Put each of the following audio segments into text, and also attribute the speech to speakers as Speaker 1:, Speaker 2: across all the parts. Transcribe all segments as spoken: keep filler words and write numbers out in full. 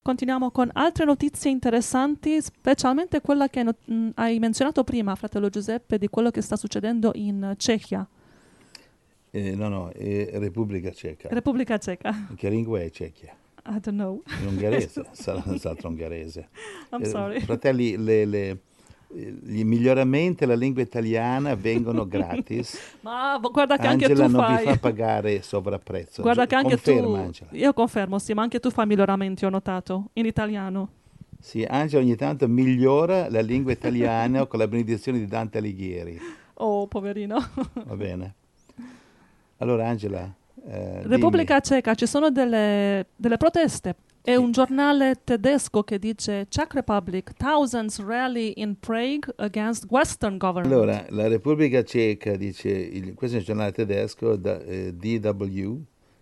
Speaker 1: continuiamo con altre notizie interessanti, specialmente quella che not- mh, hai menzionato prima, fratello Giuseppe, di quello che sta succedendo in Cechia,
Speaker 2: Eh, no, no, è Repubblica Ceca.
Speaker 1: Repubblica Ceca.
Speaker 2: In che lingua è Cechia?
Speaker 1: I don't know.
Speaker 2: In ungherese, sarà senz'altro ungherese.
Speaker 1: I'm
Speaker 2: Eh,
Speaker 1: sorry.
Speaker 2: fratelli, le, le- gli miglioramenti alla lingua italiana vengono gratis.
Speaker 1: Ma v- guarda che anche
Speaker 2: Angela
Speaker 1: tu
Speaker 2: non vi
Speaker 1: fai.
Speaker 2: fa pagare sovrapprezzo.
Speaker 1: Guarda
Speaker 2: Gio-
Speaker 1: che anche
Speaker 2: Conferma,
Speaker 1: tu.
Speaker 2: Angela.
Speaker 1: Io confermo, sì, ma anche tu fai miglioramenti, ho notato, in italiano.
Speaker 2: Sì, Angela ogni tanto migliora la lingua italiana con la benedizione di Dante Alighieri.
Speaker 1: Oh, poverino.
Speaker 2: Va bene? Allora, Angela, eh, dimmi.
Speaker 1: Repubblica Ceca, ci sono delle, delle proteste. È
Speaker 2: Sì.
Speaker 1: un giornale tedesco che dice Czech Republic, thousands rally in Prague against Western government.
Speaker 2: Allora, la Repubblica Ceca dice, il- questo è un giornale tedesco, da- eh, D W,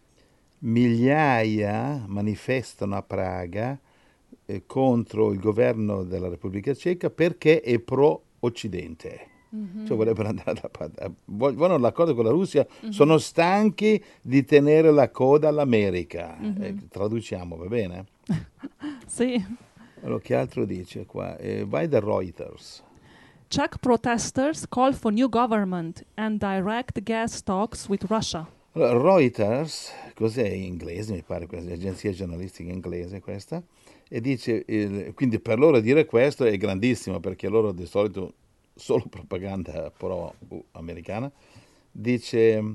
Speaker 2: migliaia manifestano a Praga eh, contro il governo della Repubblica Ceca perché è pro-Occidente. Cioè vorrebbero andare da parte, vogliono vogliono l'accordo con la Russia, sono stanchi di tenere la coda all'America. Eh, traduciamo, va bene?
Speaker 1: Sì.
Speaker 2: Allora, che altro dice qua? Eh, vai da Reuters.
Speaker 1: Czech protesters call for new government and direct gas talks with Russia.
Speaker 2: Allora, Reuters, cos'è in inglese, mi pare, questa agenzia giornalistica inglese questa, e dice, eh, quindi per loro dire questo è grandissimo, perché loro di solito solo propaganda pro-americana, dice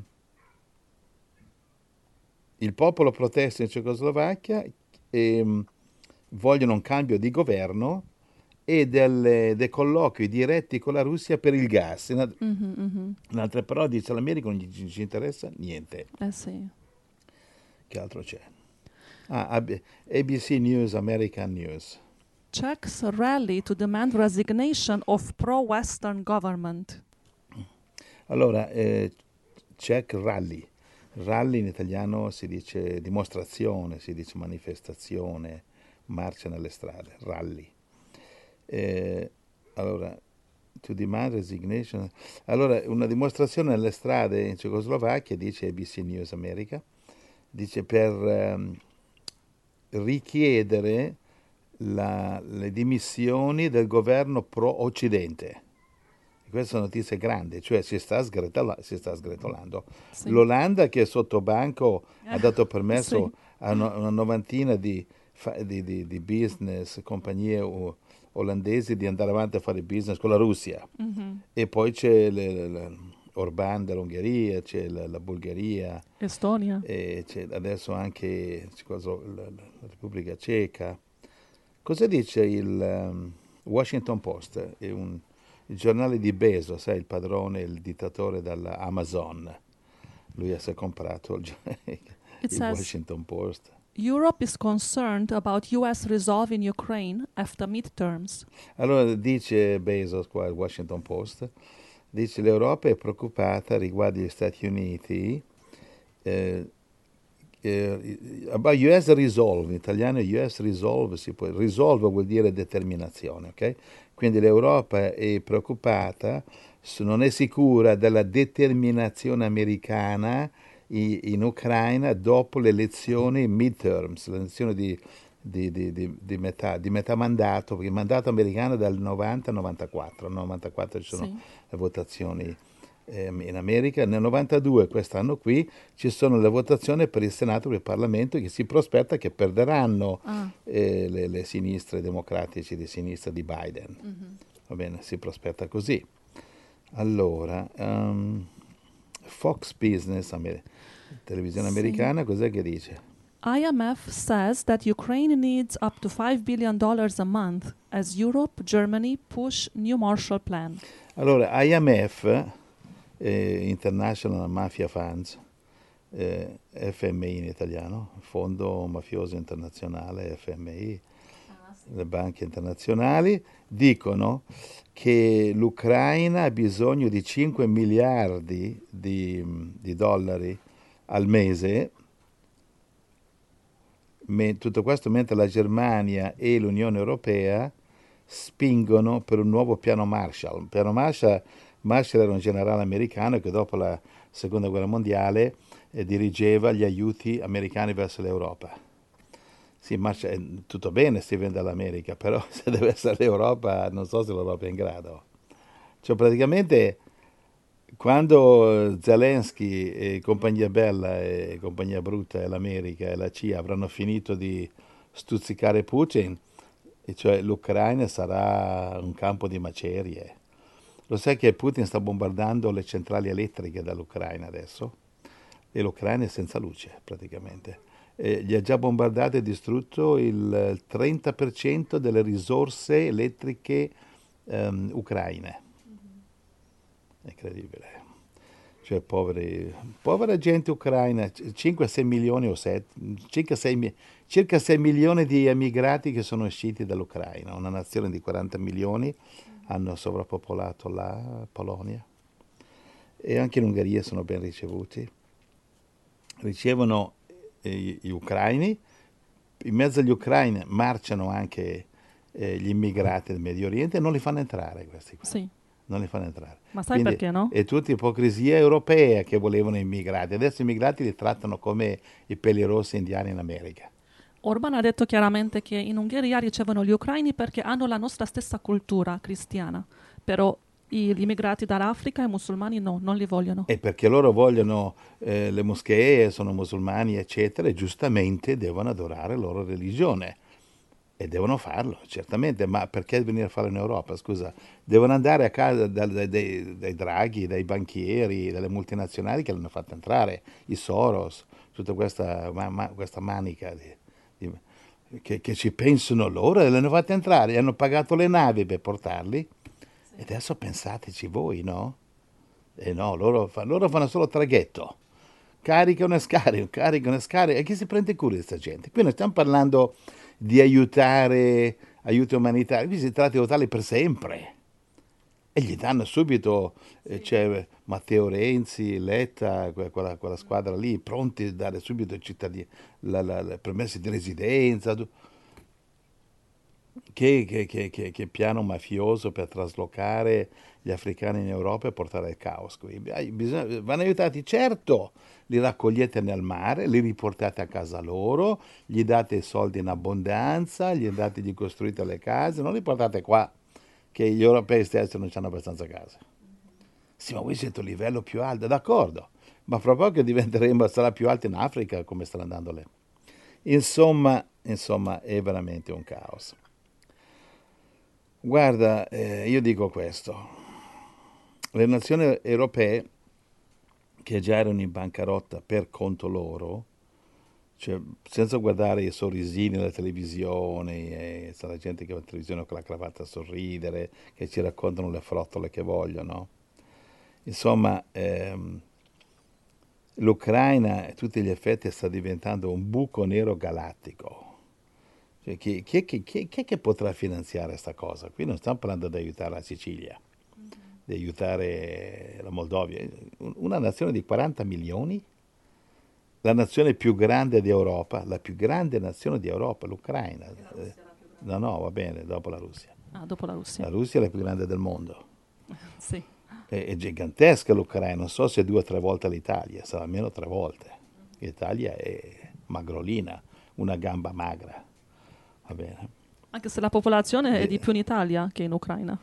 Speaker 2: il popolo protesta in Cecoslovacchia e mh, vogliono un cambio di governo e delle- dei colloqui diretti con la Russia per il gas. In, alt-
Speaker 1: Mhm, mhm.
Speaker 2: in altre parole dice all'America non gli ci ci interessa niente.
Speaker 1: Eh sì.
Speaker 2: Che altro c'è? Ah, A B A B C News, American News.
Speaker 1: Czechs rally to demand resignation of pro-Western government.
Speaker 2: Allora, eh, Czech Rally. Rally in italiano si dice dimostrazione, si dice manifestazione, marcia nelle strade, rally. Eh, allora, to demand resignation. Allora, una dimostrazione nelle strade in Cecoslovacchia, dice A B C News America, dice per ehm, richiedere la- le dimissioni del governo pro-Occidente. Questa è una notizia grande, cioè si sta, sgretola- si sta sgretolando.
Speaker 1: Sì.
Speaker 2: L'Olanda che è sotto banco ha
Speaker 1: Eh,
Speaker 2: dato permesso
Speaker 1: sì.
Speaker 2: a no- una novantina di, fa- di- di- di business, compagnie o- olandesi di andare avanti a fare business con la Russia.
Speaker 1: Mhm.
Speaker 2: E poi c'è le- le- le- Orbán dell'Ungheria, c'è la, la Bulgaria,
Speaker 1: Estonia.
Speaker 2: e c'è adesso anche c'è cosa- la, la- la Repubblica Ceca. Cosa dice il ehm, Washington Post? È un, il giornale di Bezos, sai, il padrone, il dittatore dell'Amazon. Lui si è comprato il, gio-
Speaker 1: It
Speaker 2: il
Speaker 1: says
Speaker 2: Washington Post.
Speaker 1: Europe is concerned about U S resolve in Ukraine after midterms.
Speaker 2: Allora dice Bezos qua, il Washington Post, dice l'Europa è preoccupata riguardo gli Stati Uniti. eh, eh, about U S Resolve, in italiano U S Resolve, si può, Resolve vuol dire determinazione, ok? Quindi l'Europa è preoccupata, s- non è sicura della determinazione americana i- in Ucraina dopo le elezioni midterms, le elezioni di, di- di- di- di metà, di metà mandato, perché il mandato americano è dal novanta al novantaquattro, nel novantaquattro ci sono
Speaker 1: Sì.
Speaker 2: le votazioni ehm, in America, nel novantadue, quest'anno qui, ci sono le votazioni per il Senato e per il Parlamento che si prospetta che perderanno
Speaker 1: Ah.
Speaker 2: eh, le, le sinistre democratici di sinistra di Biden.
Speaker 1: Mhm.
Speaker 2: Va bene, si prospetta così. Allora, ehm, Fox Business, amer- televisione
Speaker 1: Sì.
Speaker 2: americana, cos'è che dice?
Speaker 1: I M F says that Ukraine needs up to five billion dollars a month as Europe, Germany push new Marshall Plan.
Speaker 2: Allora, I M F, eh, International Mafia Funds, eh, F M I in italiano, Fondo Mafioso Internazionale, F M I, le banche internazionali, dicono che l'Ucraina ha bisogno di cinque miliardi di, di dollari al mese, me- tutto questo mentre la Germania e l'Unione Europea spingono per un nuovo piano Marshall. Il piano Marshall, Marshall era un generale americano che dopo la seconda guerra mondiale eh, dirigeva gli aiuti americani verso l'Europa. sì, ma c'è- tutto bene se viene dall'America, però se deve essere l'Europa, non so se l'Europa è in grado. Cioè praticamente quando Zelensky e compagnia bella e compagnia brutta e l'America e la C I A avranno finito di stuzzicare Putin, e cioè l'Ucraina sarà un campo di macerie. Lo sai che Putin sta bombardando le centrali elettriche dall'Ucraina adesso? E l'Ucraina è senza luce praticamente. E gli ha già bombardato e distrutto il trenta per cento delle risorse elettriche ehm, ucraine. È incredibile. Cioè, poveri, povera gente ucraina, cinque sei milioni o sette, circa sei, mi- circa sei milioni di emigrati che sono usciti dall'Ucraina, una nazione di quaranta milioni, hanno sovrappopolato la Polonia e anche in Ungheria sono ben ricevuti. Ricevono eh, gli ucraini, in mezzo agli ucraini marciano anche eh, gli immigrati del Medio Oriente e non li fanno entrare questi qua,
Speaker 1: Sì,
Speaker 2: non li fanno entrare.
Speaker 1: ma sai
Speaker 2: Quindi
Speaker 1: perché no?
Speaker 2: è tutta ipocrisia europea che volevano immigrati. Adesso gli immigrati li trattano come i pelirossi indiani in America.
Speaker 1: Orban ha detto chiaramente che in Ungheria ricevono gli ucraini perché hanno la nostra stessa cultura cristiana, però i- gli immigrati dall'Africa e i musulmani no, non li vogliono.
Speaker 2: E perché loro vogliono eh, le moschee, sono musulmani, eccetera, e giustamente devono adorare la loro religione. E devono farlo, certamente, ma perché venire a farlo in Europa? Scusa, devono andare a casa da- da- dai, dai draghi, dai banchieri, dalle multinazionali che l'hanno fatto entrare, i Soros, tutta questa, ma- ma- questa manica di- di- che, che ci pensano loro e l'hanno fatto entrare, e hanno pagato le navi per portarli. E adesso pensateci voi, no? E no, loro, fa- loro fanno solo traghetto, caricano e scaricano, caricano e scaricano. E chi si prende cura di questa gente? Qui non stiamo parlando di aiutare, aiuti umanitari, qui si tratta di aiutarli per sempre. E gli danno subito, eh, c'è Matteo Renzi, Letta, que- quella, quella squadra lì, pronti a dare subito i cittadini, la, la, la permessi di residenza. tu- Che, che- che- che- che piano mafioso per traslocare gli africani in Europa e portare il caos qui. Ai- bisogna- vanno aiutati, certo, li raccogliete nel mare, li riportate a casa loro, gli date i soldi in abbondanza, gli date, gli costruite le case, non li portate qua, che gli europei stessi non hanno abbastanza case. Sì, ma voi siete a un livello più alto, d'accordo, ma fra poco diventeremo, sarà più alto in Africa come stanno andando lì. Insomma, insomma, è veramente un caos. Guarda, eh, io dico questo, le nazioni europee che già erano in bancarotta per conto loro, cioè senza guardare i sorrisini alla televisione, e sa la gente che va in televisione con la cravatta a sorridere, che ci raccontano le frottole che vogliono. Insomma, ehm, l'Ucraina a tutti gli effetti sta diventando un buco nero galattico. Cioè, chi, chi, chi, chi, chi è che potrà finanziare questa cosa? Qui non stiamo parlando di aiutare la Sicilia, di aiutare la Moldovia, una nazione di quaranta milioni, la nazione più grande d'Europa, la più grande nazione d'Europa, l'Ucraina. Eh, No, no, va bene, dopo la Russia.
Speaker 1: Ah, dopo la Russia.
Speaker 2: La Russia è la più grande del mondo.
Speaker 1: Sì.
Speaker 2: È, è gigantesca l'Ucraina, non so se due o tre volte l'Italia, sarà almeno tre volte. L'Italia è magrolina, una gamba magra, va bene.
Speaker 1: Anche se la popolazione è di
Speaker 2: E-
Speaker 1: più in Italia che in Ucraina.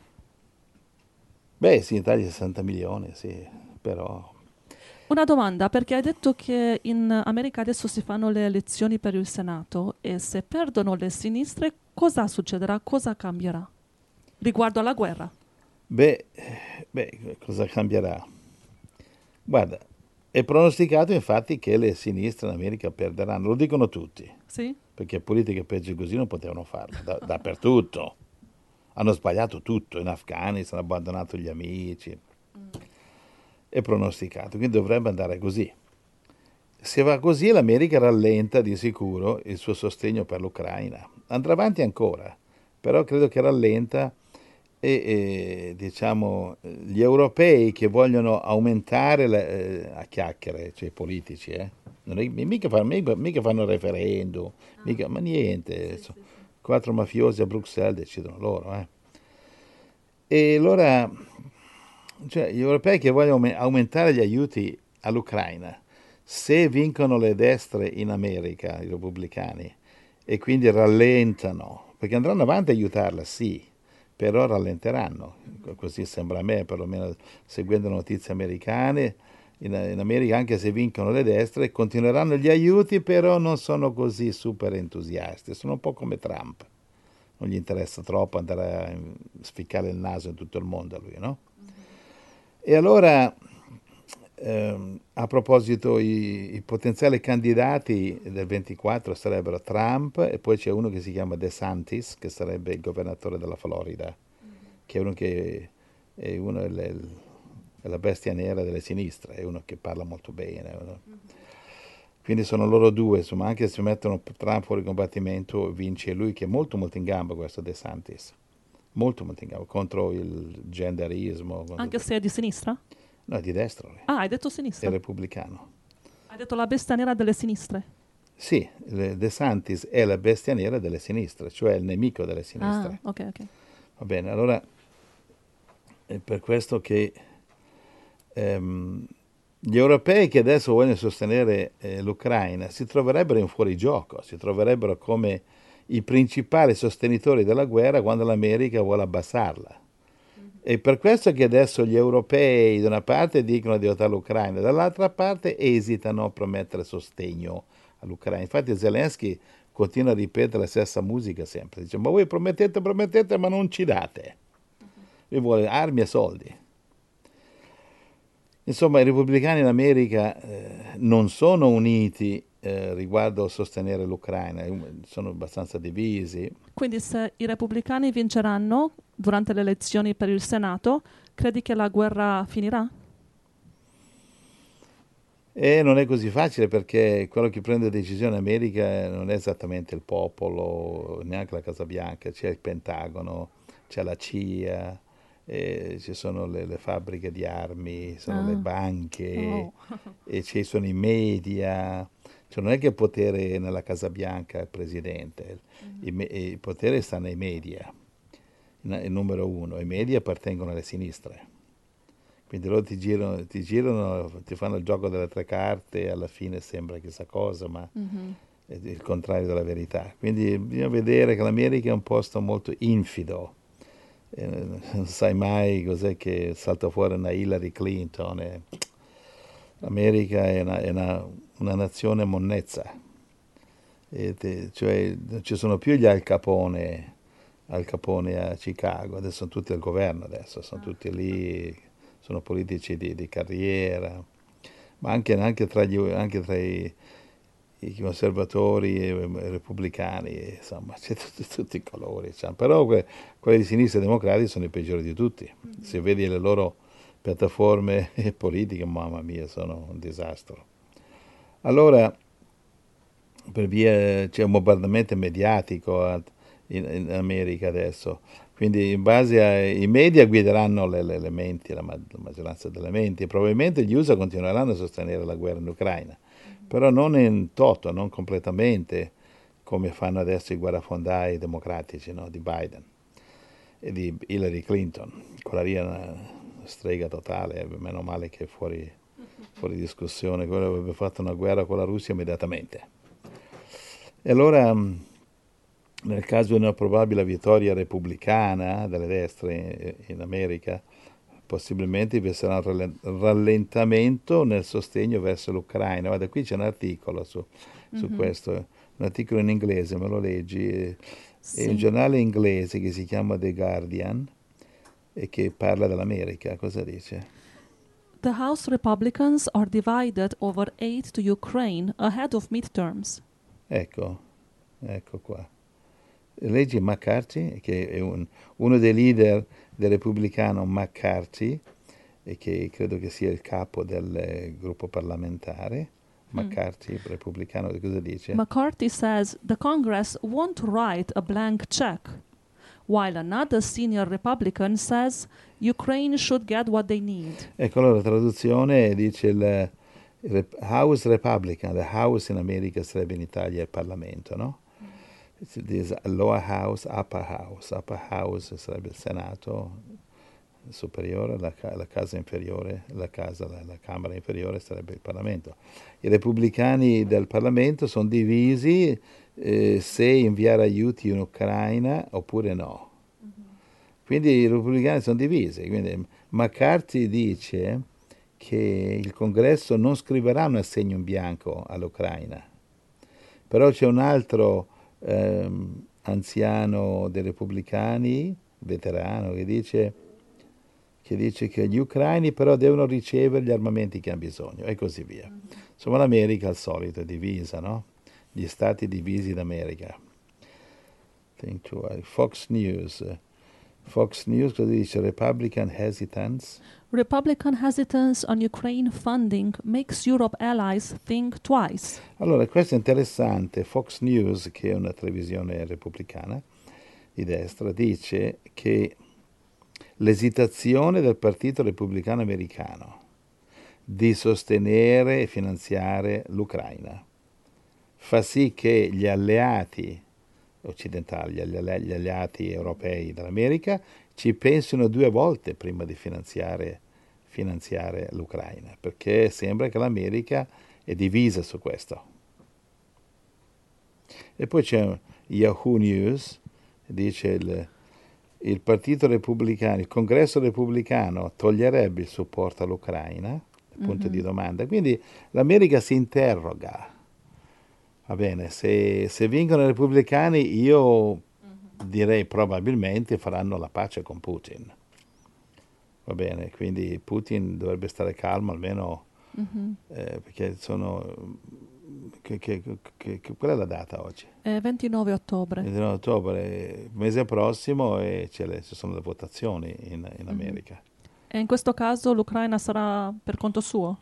Speaker 2: beh, sì, in Italia sessanta milioni, sì, però
Speaker 1: Una domanda, perché hai detto che in America adesso si fanno le elezioni per il Senato e se perdono le sinistre, cosa succederà? Cosa cambierà? Riguardo alla guerra.
Speaker 2: beh, beh, cosa cambierà? Guarda, è pronosticato infatti che le sinistre in America perderanno, lo dicono tutti,
Speaker 1: Sì?
Speaker 2: perché politiche peggio di così non potevano farlo, da- dappertutto. Hanno sbagliato tutto, in Afghanistan hanno abbandonato gli amici, è pronosticato, quindi dovrebbe andare così. Se va così l'America rallenta di sicuro il suo sostegno per l'Ucraina. Andrà avanti ancora, però credo che rallenta e, e, diciamo gli europei che vogliono aumentare le- eh, a chiacchiere, cioè i politici, eh. Non è- mica, fanno, mica- mica fanno referendum, mica- ma niente, so- quattro mafiosi a Bruxelles decidono loro. Eh. E allora, cioè, gli europei che vogliono aume- aumentare gli aiuti all'Ucraina, se vincono le destre in America, i repubblicani, e quindi rallentano, perché andranno avanti a aiutarla, sì, però rallenteranno, così sembra a me, perlomeno seguendo le notizie americane. In, in America, anche se vincono le destre, continueranno gli aiuti, però non sono così super entusiasti, sono un po' come Trump, non gli interessa troppo andare a spiccare il naso in tutto il mondo a lui, no? E allora, ehm, a proposito, i, i potenziali candidati del ventiquattro sarebbero Trump e poi c'è uno che si chiama DeSantis, che sarebbe il governatore della Florida, che è uno che è uno delle, è la bestia nera delle sinistre, è uno che parla molto bene. No? Quindi sono loro due, insomma, anche se mettono Trump fuori combattimento, vince lui, che è molto molto in gamba questo DeSantis, molto molto in gamba, contro il genderismo.
Speaker 1: Anche se è di sinistra?
Speaker 2: No, è di destra lui,
Speaker 1: Ah, hai detto
Speaker 2: è
Speaker 1: sinistra.
Speaker 2: repubblicano.
Speaker 1: Hai detto la bestia nera delle sinistre.
Speaker 2: Sì, DeSantis è la bestia nera delle sinistre, cioè il nemico delle sinistre.
Speaker 1: Ah, ok, ok.
Speaker 2: Va bene, allora è per questo che ehm, gli europei che adesso vogliono sostenere eh, l'Ucraina si troverebbero in fuorigioco, si troverebbero come i principali sostenitori della guerra quando l'America vuole abbassarla. E per questo che adesso gli europei da una parte dicono di aiutare l'Ucraina, dall'altra parte esitano a promettere sostegno all'Ucraina. Infatti Zelensky continua a ripetere la stessa musica sempre, dice ma voi promettete, promettete ma non ci date. Lui vuole armi e soldi. Insomma, i repubblicani in America eh, non sono uniti eh, riguardo a sostenere l'Ucraina, sono abbastanza divisi.
Speaker 1: Quindi se i repubblicani vinceranno durante le elezioni per il Senato, credi che la guerra finirà?
Speaker 2: E non è così facile perché quello che prende decisioni in America non è esattamente il popolo, neanche la Casa Bianca, c'è il Pentagono, c'è la C I A, eh, ci sono le, le fabbriche di armi, sono le
Speaker 1: Ah.
Speaker 2: banche,
Speaker 1: Oh.
Speaker 2: e ci sono i media. Cioè non è che il potere è nella Casa Bianca il presidente, il, me- il potere sta nei media, il, il numero uno, i media appartengono alle sinistre. Quindi loro ti girano, ti girano, ti fanno il gioco delle tre carte e alla fine sembra chissà cosa, ma
Speaker 1: Mhm.
Speaker 2: è il contrario della verità. Quindi bisogna vedere che l'America è un posto molto infido. Eh, non sai mai cos'è che salta fuori una Hillary Clinton. e L'America è una, è una- una nazione monnezza. E te- cioè non ci sono più gli Al Capone, Al Capone a Chicago, adesso sono tutti al governo, adesso sono tutti lì, sono politici di, di carriera, ma anche, anche tra, gli, anche tra i, i conservatori e i repubblicani, insomma, c'è tutti, tutti i colori. Cioè. Però que- quelli di sinistra e democratici sono i peggiori di tutti. Se vedi le loro piattaforme politiche, mamma mia, sono un disastro. Allora, per via c'è un bombardamento mediatico a- in, in America adesso, quindi in base ai media guideranno le, le, le menti, la, ma- la maggioranza delle menti, e probabilmente gli U S A continueranno a sostenere la guerra in Ucraina, però non in toto, non completamente come fanno adesso i guerrafondai democratici, no, di Biden e di Hillary Clinton. Quella lì è una strega totale, meno male che è fuori, fuori discussione, quello avrebbe fatto una guerra con la Russia immediatamente. E allora, mh, nel caso di una probabile vittoria repubblicana delle destre in America, possibilmente vi sarà un rallen- rallentamento nel sostegno verso l'Ucraina. Guarda, qui c'è un articolo su, su
Speaker 1: Mhm.
Speaker 2: questo, un articolo in inglese, me lo leggi. eh, È un
Speaker 1: Sì.
Speaker 2: giornale inglese che si chiama The Guardian e che parla dell'America. Cosa dice?
Speaker 1: The House Republicans are divided over aid to Ukraine ahead of midterms.
Speaker 2: Ecco, ecco qua. Leggi McCarthy, che è un- uno dei leader del repubblicano McCarthy, e che credo che sia il capo del eh, gruppo parlamentare.
Speaker 1: Mm.
Speaker 2: McCarthy, repubblicano, cosa dice?
Speaker 1: McCarthy says the Congress won't write a blank check, while another senior Republican says Ukraine should get what they need.
Speaker 2: Ecco, allora la traduzione dice il, il Rep- House Republican, the House in America sarebbe in Italia il Parlamento, no? This lower house, upper house, upper house sarebbe il Senato, superiore, la, la casa inferiore, la, casa, la, la Camera inferiore sarebbe il Parlamento. I repubblicani del Parlamento sono divisi eh, se inviare aiuti in Ucraina oppure no. Quindi i repubblicani sono divisi. Quindi McCarthy dice che il Congresso non scriverà un assegno in bianco all'Ucraina. Però c'è un altro ehm, anziano dei repubblicani, veterano, che dice, che dice che gli ucraini però devono ricevere gli armamenti che hanno bisogno e così via. Insomma, l'America al solito è divisa, no? Gli stati divisi d'America. Fox News. Fox News cosa dice? Republican hesitance.
Speaker 1: Republican hesitance on Ukraine funding makes Europe allies think twice.
Speaker 2: Allora, questo è interessante. Fox News, che è una televisione repubblicana di destra, dice che l'esitazione del Partito Repubblicano Americano di sostenere e finanziare l'Ucraina fa sì che gli alleati occidentali, gli alleati europei dell'America ci pensino due volte prima di finanziare, finanziare l'Ucraina, perché sembra che l'America è divisa su questo. E poi c'è Yahoo News, dice il, il Partito Repubblicano, il Congresso Repubblicano toglierebbe il supporto all'Ucraina, punto mm-hmm. di domanda. Quindi l'America si interroga. Va bene, se, se vincono i repubblicani io uh-huh. direi probabilmente faranno la pace con Putin. Va bene, quindi Putin dovrebbe stare calmo almeno uh-huh. eh, perché sono... Che, che, che, che, qual è la data oggi?
Speaker 1: È ventinove ottobre.
Speaker 2: ventinove ottobre, il mese prossimo e c'è le, ci sono le votazioni in, in America.
Speaker 1: Uh-huh. E in questo caso l'Ucraina sarà per conto suo?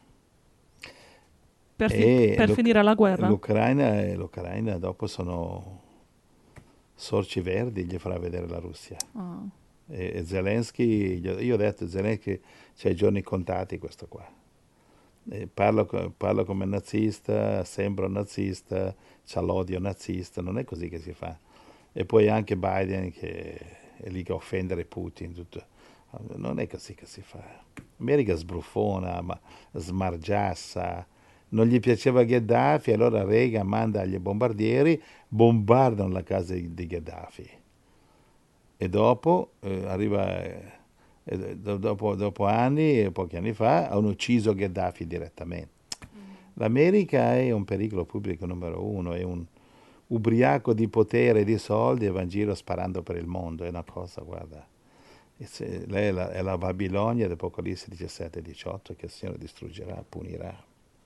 Speaker 1: Per, fi- per finire la guerra?
Speaker 2: L'Ucraina, L'Ucraina dopo sono sorci verdi, gli farà vedere la Russia. Oh. E, e Zelensky, io ho detto Zelensky c'ha i giorni contati questo qua. E parla, parla come nazista, sembra un nazista, c'ha l'odio nazista, non è così che si fa. E poi anche Biden che è lì che offendere Putin, tutto. Non è così che si fa. L'America sbruffona, ma smargiassa. Non gli piaceva Gheddafi, allora Reagan manda gli bombardieri, bombardano la casa di Gheddafi. E dopo, eh, arriva, eh, dopo, dopo anni, pochi anni fa, hanno ucciso Gheddafi direttamente. Mm. L'America è un pericolo pubblico numero uno, è un ubriaco di potere e di soldi e va in giro sparando per il mondo, è una cosa, guarda. Se, lei è la, è la Babilonia dell'Apocalisse diciassette diciotto che il Signore distruggerà, punirà.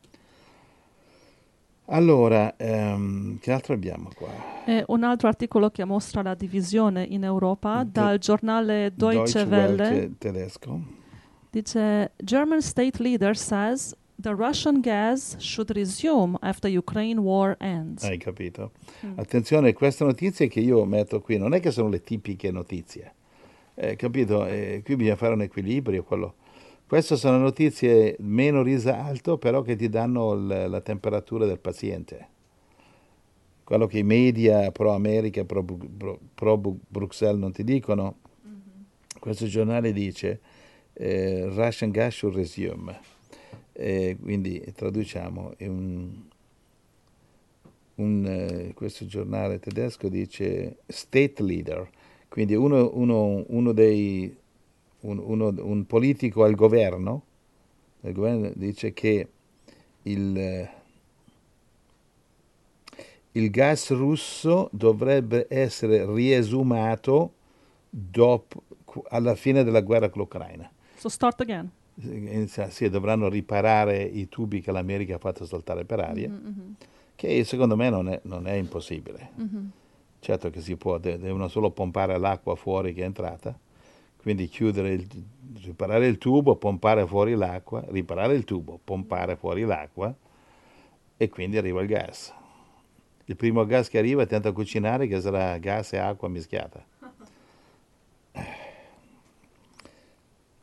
Speaker 2: Allora, um, che altro abbiamo qua?
Speaker 1: È un altro articolo che mostra la divisione in Europa De- dal giornale Deutsche, Deutsche Welle.
Speaker 2: Welle tedesco.
Speaker 1: Dice, German state leader says the Russian gas should resume after Ukraine war ends.
Speaker 2: Hai capito? Mm. Attenzione, queste notizie che io metto qui non è che sono le tipiche notizie. Eh, capito? Eh, qui bisogna fare un equilibrio. Quello. Queste sono notizie meno risalto, però che ti danno l- la temperatura del paziente. Quello che i media pro-America e pro-Bruxelles pro, pro non ti dicono. Mm-hmm. Questo giornale dice eh, Russian gas should resume. Eh, quindi traduciamo. È un, un, eh, questo giornale tedesco dice state leader. Quindi uno, uno, uno dei... Un, uno, un politico al governo, il governo dice che il, il gas russo dovrebbe essere riesumato dopo, alla fine della guerra con l'Ucraina.
Speaker 1: So start again.
Speaker 2: Sì, dovranno riparare i tubi che l'America ha fatto saltare per aria, mm-hmm. che secondo me non è, non è impossibile. Mm-hmm. Certo che si può, devono solo pompare l'acqua fuori che è entrata. Quindi chiudere, il, riparare il tubo, pompare fuori l'acqua, riparare il tubo, pompare fuori l'acqua e quindi arriva il gas. Il primo gas che arriva è tanto a cucinare che sarà gas e acqua mischiata.